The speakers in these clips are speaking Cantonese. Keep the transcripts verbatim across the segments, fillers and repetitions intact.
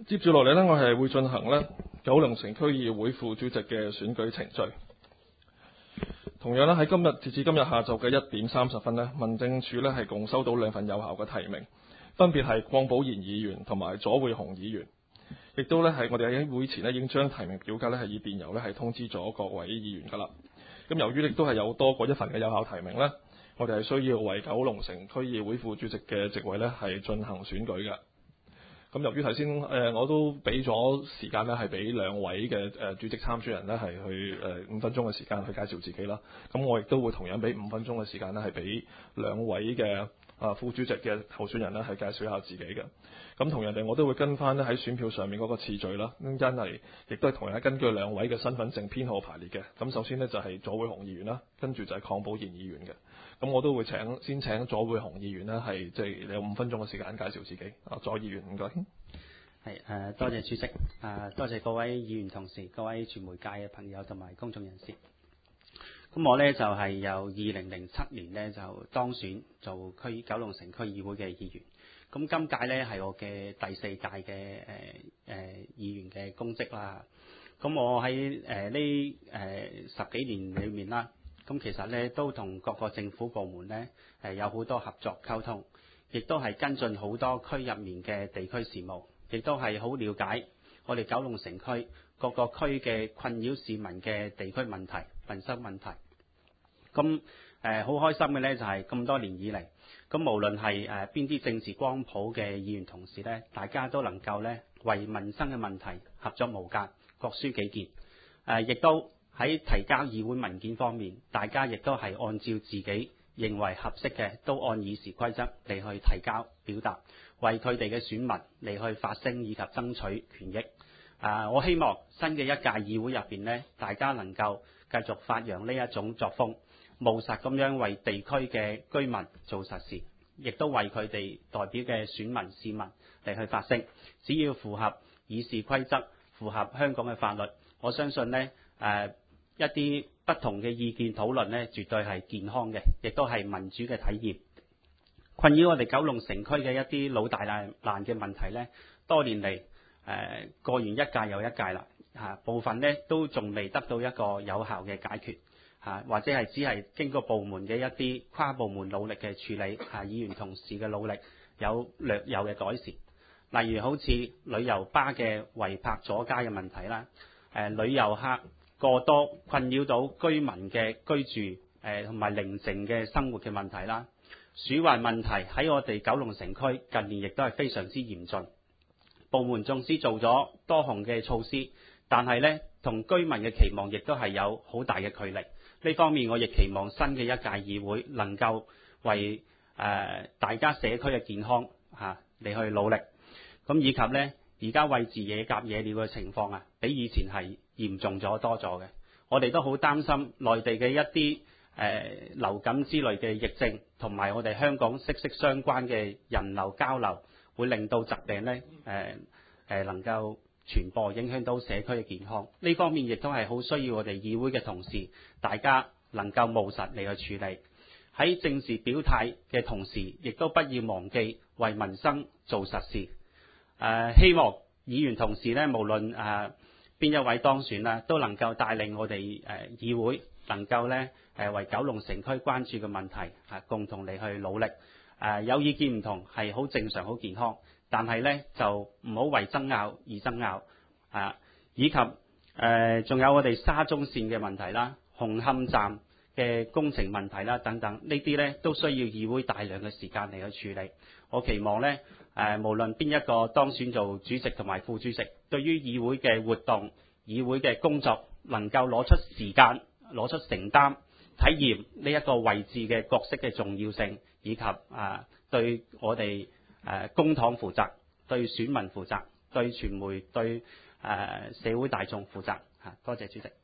接住落嚟呢，我係會進行呢九龍城區議會副主席嘅選舉程序。同樣呢，喺今日截至今日下晝嘅一點三十分呢，民政處呢係共收到兩份有效嘅提名，分別係鄺寶賢議員同埋左會雄議員。亦都呢係我哋喺會前呢已經將提名表格呢係以電郵呢係通知咗各位議員㗎啦。咁由於亦都係有多過一份嘅有效提名呢，我哋係需要為九龍城區議會副主席嘅席位呢係進行選舉嘅。咁由於頭先誒我都俾咗時間咧，係俾兩位嘅誒主席參選人咧係去誒五分鐘嘅時間去介紹自己啦。咁我亦都會同樣俾五分鐘嘅時間咧，係俾兩位嘅啊副主席嘅候選人咧係介紹一下自己嘅。咁同樣地，我都會跟翻咧喺選票上面嗰個次序啦，因係亦都係同樣根據兩位嘅身份證編號排列嘅。咁首先呢，就係左會雄議員啦，跟住就係鄺寶賢議員嘅。咁我都會請先請左會雄議員呢係即係你有五分鐘嘅時間介紹自己。啊，左議員唔該。 係誒，多謝主席，誒多謝各位議員同事、各位傳媒界嘅朋友同埋公眾人士。咁我呢就係由二零零七年呢就當選做區九龍城區議會嘅議員。咁今屆呢係我嘅第四屆嘅誒誒議員嘅公職啦。咁我喺誒呢誒十幾年裏面啦，咁其實呢都同各個政府部門呢誒有好多合作溝通，亦都係跟進好多區入面嘅地區事務。亦都係好了解我哋九龍城區各個區嘅困擾市民嘅地區問題、民生問題。咁誒好開心嘅呢，就係咁多年以嚟，咁無論係誒邊啲政治光譜嘅議員同事呢，大家都能夠呢為民生嘅問題合作無間、各抒己見。誒亦都喺提交議會文件方面，大家亦都係按照自己認為合適嘅，都按議事規則嚟去提交表達，為佢哋嘅選民嚟去發聲以及爭取權益。啊，我希望新嘅一屆議會入邊呢，大家能夠繼續發揚呢一種作風，務實咁樣為地區嘅居民做實事，亦都為佢哋代表嘅選民市民嚟去發聲。只要符合議事規則、符合香港嘅法律，我相信呢誒、啊、一啲不同嘅意見討論呢，絕對係健康嘅，亦都係民主嘅體驗。困擾我哋九龍城區嘅一啲老大難難嘅問題呢，多年嚟誒、呃、過完一屆又一屆啦，嚇、啊、部分呢都仲未得到一個有效嘅解決，嚇、啊、或者係只係經過部門嘅一啲跨部門努力嘅處理，嚇、啊、議員同事嘅努力有略有嘅改善。例如好似旅遊巴嘅違泊阻街嘅問題啦，誒、呃、旅遊客過多困擾到居民嘅居住誒同埋寧靜嘅生活嘅問題啦。鼠患問題喺我哋九龍城區近年亦都係非常之嚴峻，部門縱使做咗多項嘅措施，但係呢同居民嘅期望亦都係有好大嘅距離。呢方面我亦期望新嘅一屆議會能夠為誒、呃、大家社區嘅健康嚇嚟、啊、去努力，咁以及呢而家餵飼野鴿野鳥嘅情況啊，比以前係嚴重咗多咗嘅。我哋都好擔心內地嘅一啲誒、呃、流感之類嘅疫症，同埋我哋香港息息相關嘅人流交流，會令到疾病呢誒誒、呃呃、能夠傳播，影響到社區嘅健康。呢方面亦都係好需要我哋議會嘅同事，大家能夠務實嚟去處理。喺政治表態嘅同時，亦都不要忘記為民生做實事。誒、呃、希望議員同事呢，無論誒邊一位當選啦，都能夠帶領我哋誒、呃、議會，能夠呢誒為九龍城區關注嘅問題啊，共同嚟去努力。誒有意見唔同係好正常、好健康，但係呢就唔好為爭拗而爭拗啊！以及誒仲有我哋沙中線嘅問題啦、紅磡站嘅工程問題啦等等，呢啲呢都需要議會大量嘅時間嚟去處理。我期望呢誒無論邊一個當選做主席同埋副主席，對於議會嘅活動、議會嘅工作，能夠攞出時間、攞出承擔。體驗呢一個位置嘅角色嘅重要性，以及啊對我哋誒公帑負責，對選民負責，對傳媒、對誒、呃、社會大眾負責嚇。多謝主席。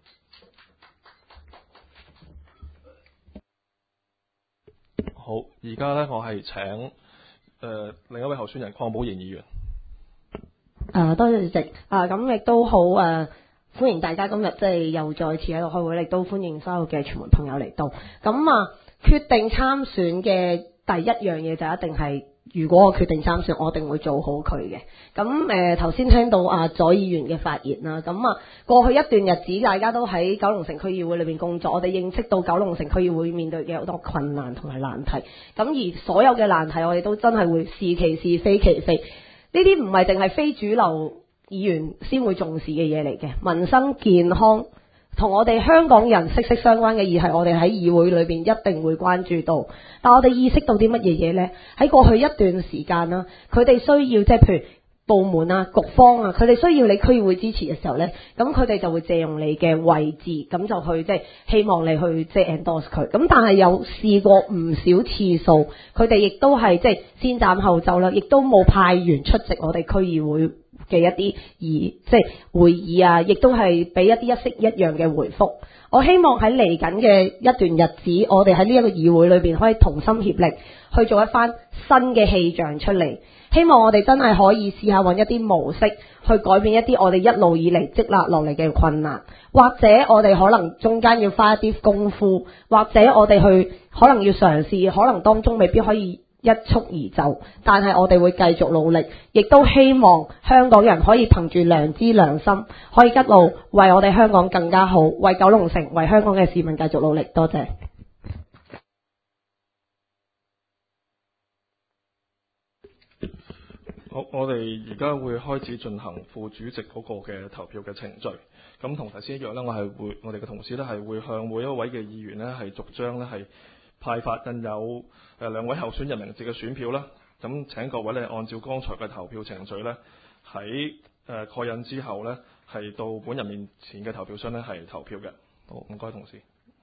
好，而家呢，我係請誒、呃、另一位候選人鄺寶賢議員。 誒多謝主席。啊咁亦都好誒。呃歡迎大家今日即係又再次喺度開會，亦都歡迎所有嘅傳媒朋友嚟到。咁啊，決定參選嘅第一樣嘢就一定係如果我決定參選，我一定會做好佢嘅。咁誒頭先聽到啊左議員嘅發言啦，咁啊過去一段日子大家都喺九龍城區議會裏邊工作，我哋認識到九龍城區議會面對嘅好多困難同埋難題。咁而所有嘅難題，我哋都真係會是其是非其非。呢啲唔係淨係非主流議員先會重視嘅嘢嚟嘅，民生健康同我哋香港人息息相關嘅，而係我哋喺議會裏邊一定會關注到。但我哋意識到啲乜嘢嘢呢？喺過去一段時間啦，佢哋需要即係譬如部門啊、局方啊，佢哋需要你區議會支持嘅時候呢，咁佢哋就會借用你嘅位置，咁就去即係希望你去即係 endorse 佢。咁但係有試過唔少次數，佢哋亦都係即係先斬後奏啦，亦都冇派員出席我哋區議會嘅一啲議即係會議啊，亦都係俾一啲一式一樣嘅回覆。我希望喺嚟緊嘅一段日子，我哋喺呢一個議會裏邊可以同心協力去做一番新嘅氣象出嚟。希望我哋真係可以試下揾一啲模式去改變一啲我哋一路以嚟積壓落嚟嘅困難，或者我哋可能中間要花一啲功夫，或者我哋去可能要嘗試，可能當中未必可以一蹴而就，但係我哋會繼續努力，亦都希望香港人可以憑住良知良心，可以一路為我哋香港更加好，為九龍城、為香港嘅市民繼續努力。多謝。 好，我哋而家會開始進行副主席嗰個嘅投票嘅程序。咁同頭先一樣呢，我係會我哋嘅同事呢係會向每一位嘅議員呢係逐張呢係派發印有誒兩位候選人名字嘅選票啦。咁請各位呢按照剛才嘅投票程序呢，喺誒蓋印之後呢，係到本人面前嘅投票箱呢係投票嘅。好，唔該同事。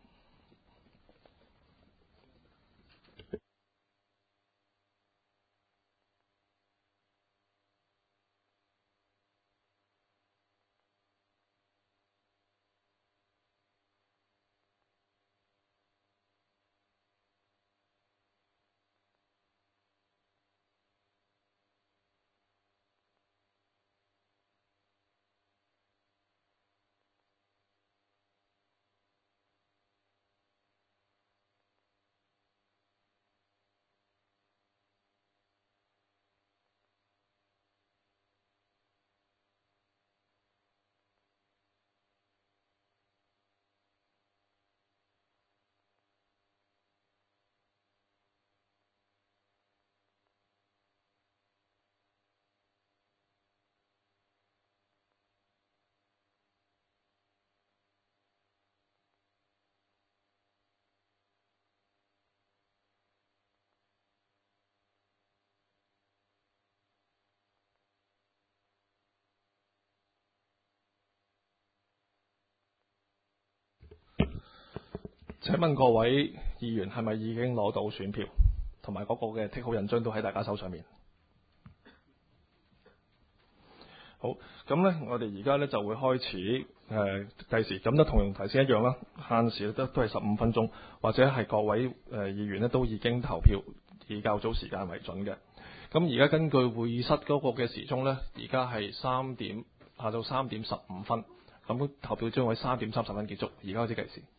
請問各位議員係咪已經攞到選票，同埋嗰個嘅剔號印章都喺大家手上面？好，咁呢，我哋而家呢就會開始誒計時，咁都同樣頭先一樣啦，限時都都係十五分鐘，或者係各位誒、呃、議員呢都已經投票以較早時間為準嘅。咁而家根據會議室嗰個嘅時鐘呢，而家係三點下晝三點十五分，咁投票將會三點三十分結束，而家開始計時。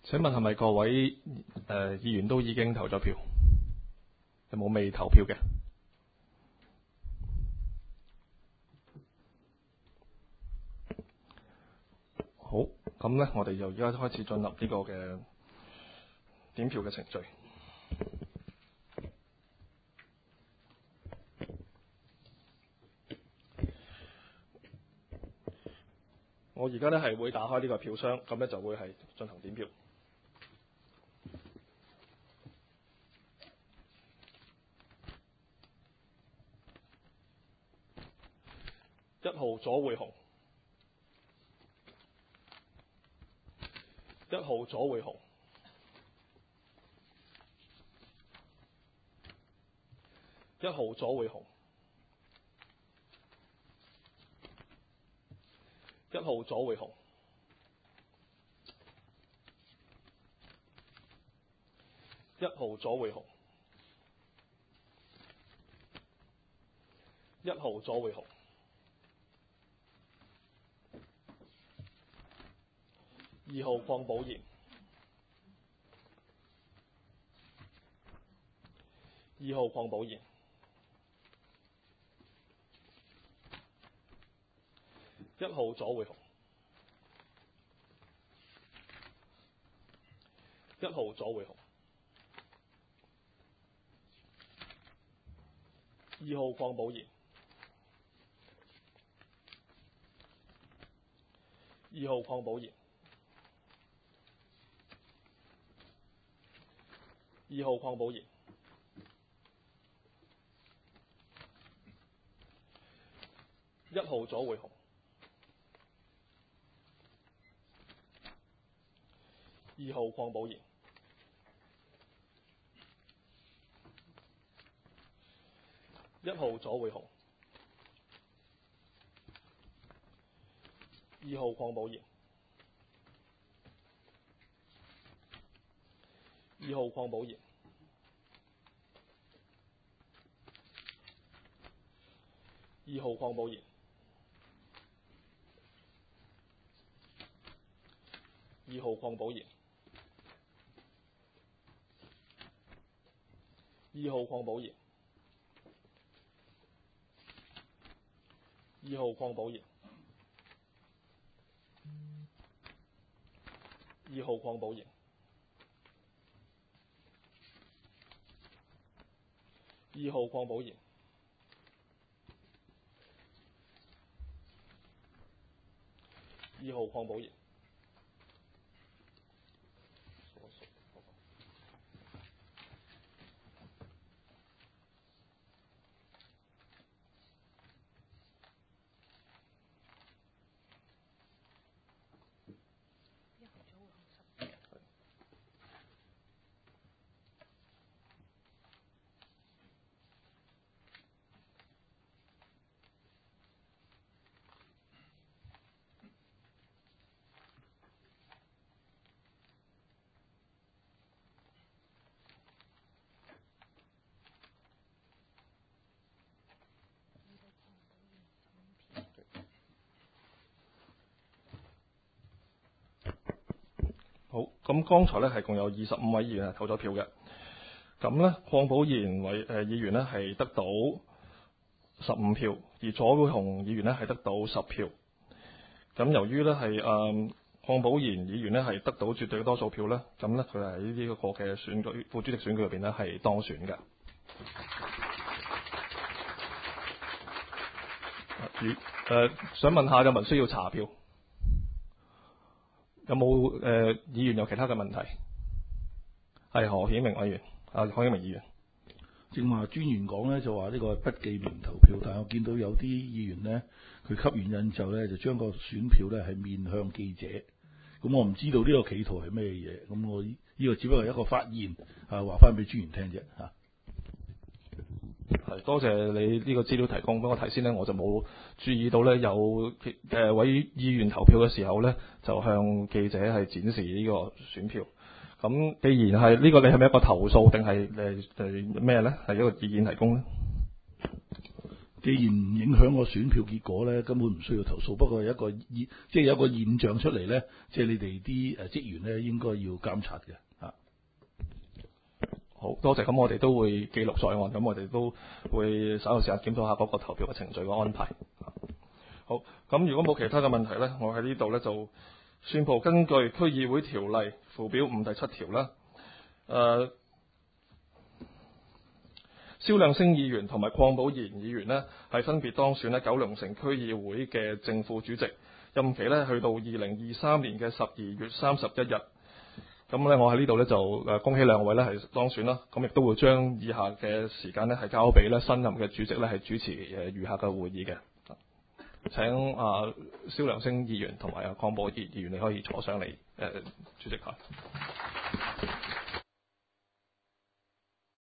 請問係咪各位誒、呃、議員都已經投咗票？有冇未投票嘅？好，咁呢，我哋就而家開始進入呢個嘅點票嘅程序。我而家呢係會打開呢個票箱，咁呢就會係進行點票。一號左會紅，一號左會紅，一號左會紅，一號左會紅，一號左會紅，一號左會紅。二號鄺寶賢，二號鄺寶賢，一號左會紅，一號左會紅，二號鄺寶賢，二號鄺寶賢，二號鄺寶賢，一號左會紅，二號鄺寶賢，一號左會紅，二號鄺寶賢，二號鄺寶賢，二號鄺寶賢，二號鄺寶賢，二號鄺寶賢，二號鄺寶賢，二號鄺寶賢，二號鄺寶賢，二號鄺寶賢。好，咁剛才呢係共有二十五位議員係投咗票嘅，咁呢，鄺寶賢委誒議員呢係得到十五票，而左會紅議員呢係得到十票。咁由於呢係誒鄺寶賢議員呢係得到絕對嘅多數票呢，咁呢，佢係喺呢一個嘅選舉副主席選舉入邊呢係當選嘅。如誒、呃、想問下有冇需要查票？有冇誒、呃、議員有其他嘅問題？係何顯明委員，啊何顯明議員。 正話專員講咧就話呢個係不記名投票，但係我見到有啲議員呢，佢吸完印之後咧就將個選票咧係面向記者，咁我唔知道呢個企圖係咩嘢，咁我呢個只不過係一個發言，啊話翻俾專員聽啫嚇。 係多謝你呢個資料提供，不過頭先呢，我就冇注意到呢有誒位議員投票嘅時候呢，就向記者係展示呢個選票。咁既然係呢、這個，你係咪一個投訴定係誒誒咩呢？係一個意見提供呢？ 既然唔影響個選票結果咧，根本唔需要投訴。不過有一個現，即係有一個現象出嚟咧，即係你哋啲誒職員咧應該要監察嘅嚇。 好多謝，咁我哋都會記錄在案，咁我哋都會稍後時間檢討下嗰個投票嘅程序嘅安排。好，咁如果冇其他嘅問題咧，我喺呢度咧就宣佈根據區議會條例附表五第七條啦，誒、呃，蕭亮星議員同埋鄺寶賢議員呢係分別當選咧九龍城區議會嘅正副主席，任期咧去到二零二三年嘅十二月三十一日。咁咧，我喺呢度咧就誒恭喜兩位咧係當選啦。咁亦都會將以下嘅時間咧係交俾咧新任嘅主席咧係主持誒餘下嘅會議嘅。請啊蕭亮星議員同埋啊鄺寶賢議員，你可以坐上嚟誒主席台。